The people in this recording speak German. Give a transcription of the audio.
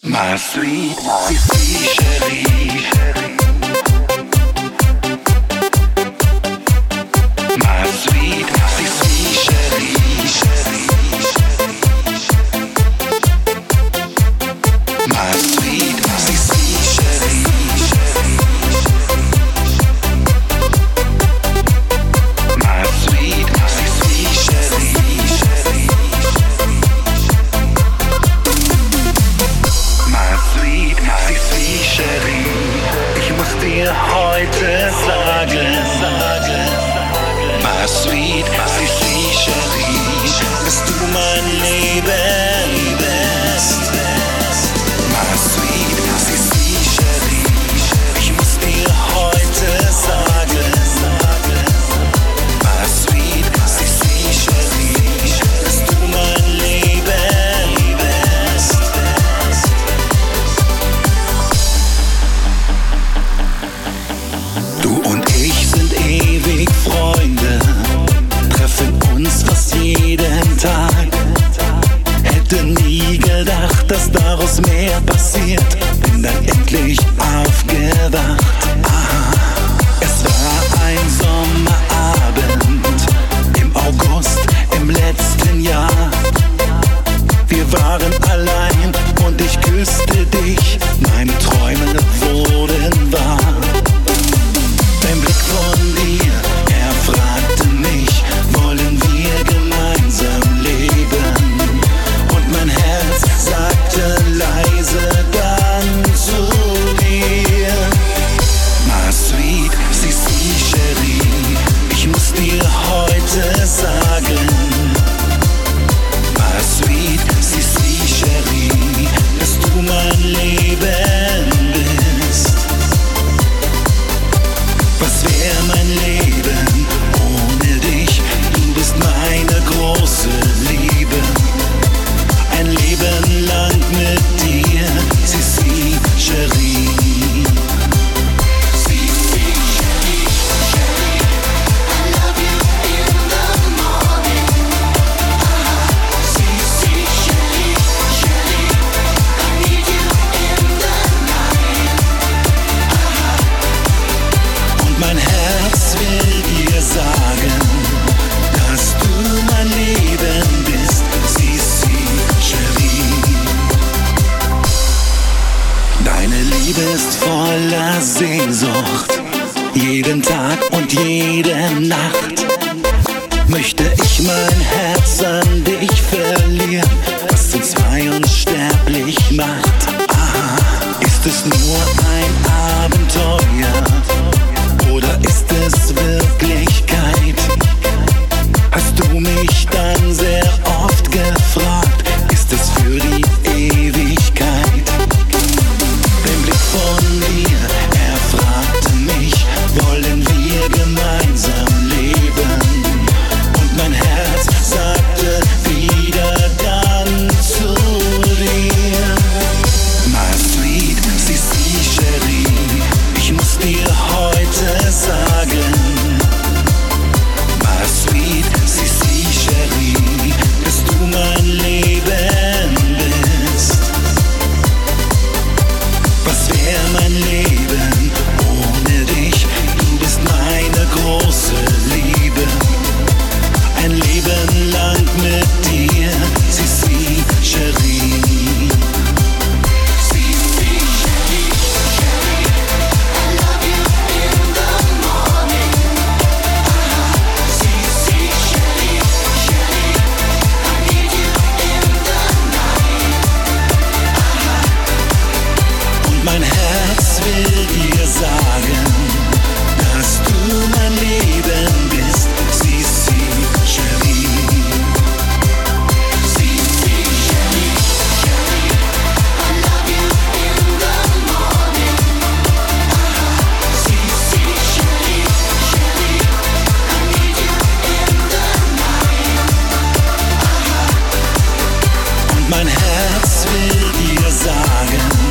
My sweet Sissi chérie. My sweet Sissi chérie. My sweet Sissi chérie. My sweet Sissi chérie. My sweet Sissi chérie. Ich muss dir heute sagen, my sweet Sissi chérie, dass du mein Leben bist. My sweet Sissi chérie, ich muss dir heute sagen, my sweet Sissi chérie, dass du mein Leben bist. Du und ich sind ewig Freunde, treffen uns fast jeden Tag. Hätte nie gedacht, dass daraus mehr passiert, bin dann endlich aufgewacht. Es war ein Sommerabend im August im letzten Jahr. Wir waren allein und ich küsste dich, meine Träume wurden wahr. Dein Blick von dir, er fragte mich, wollen wir gemeinsam leben? Und mein Herz sagte leise dann zu dir. My sweet Sissi chérie, ich muss dir heute sagen, my sweet Sissi chérie, dass du mein Leben bist. Was wär mein Leben ohne dich? Du bist meine große Liebe. Ein Leben lang mit dir, Sissi chérie. Sissi chérie, chérie, I love you in the morning. Sissi chérie, chérie, I need you in the night. Und mein Herz will dir sagen, dass du mein Leben bist, Sissi chérie. Deine Liebe ist voller Sehnsucht, jeden Tag und jede Nacht. Möchte ich mein Herz an dich verlieren, was uns zwei unsterblich macht. Ist es nur ein Abenteuer oder ist es Wirklichkeit? Hast du mich dann sehr oft gefragt, ist es für die Ewigkeit? Den Blick von dir, er fragte mich, wollen wir gemeinsam leben? Und mein Herz sagte wieder dann zu dir. My sweet Sissi chérie, ich muss dir heute sagen, my sweet Sissi chérie, dass du mein Leben bist. Was wär mein Leben ohne dich? Du bist meine große Liebe. Ein Leben lang mit dir, Sissi chérie. Sissi chérie, chérie, I love you in the morning. Sissi chérie, chérie, I need you in the night. Und mein Herz will dir sagen, dass du mein Leben bist, Sissi chérie. Sissi chérie, chérie, I love you in the morning. Sissi chérie, chérie, I need you in the night. Und mein Herz will dir sagen,